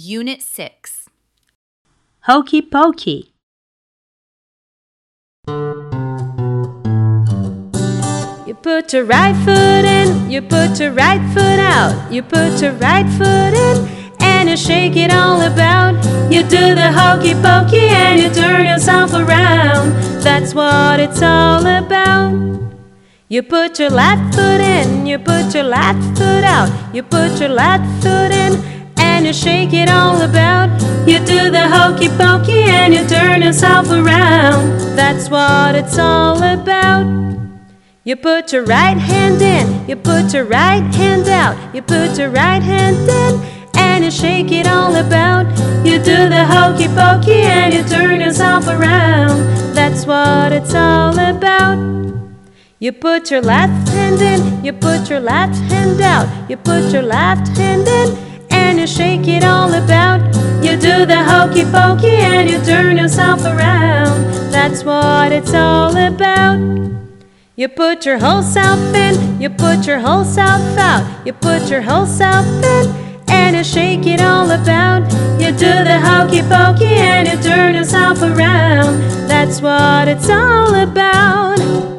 Unit 6. Hokey pokey. You put your right foot in, you put your right foot out. You put your right foot in and you shake it all about. You do the hokey pokey and you turn yourself around. That's what it's all about. You put your left foot in, you put your left foot out. You put your left foot in and you shake it all about. You do the hokey pokey and you turn yourself around. That's what it's all about. You put your right hand in, you put your right hand out. You put your right hand in and you shake it all about. You do the hokey pokey and you turn yourself around. That's what it's all about. You put your left hand in, you put your left hand out. You put your left hand in and you shake it all about. You do the hokey pokey and you turn yourself around. That's what it's all about. You put your whole self in, you put your whole self out. You put your whole self in and you shake it all about. You do the hokey pokey and you turn yourself around. That's what it's all about.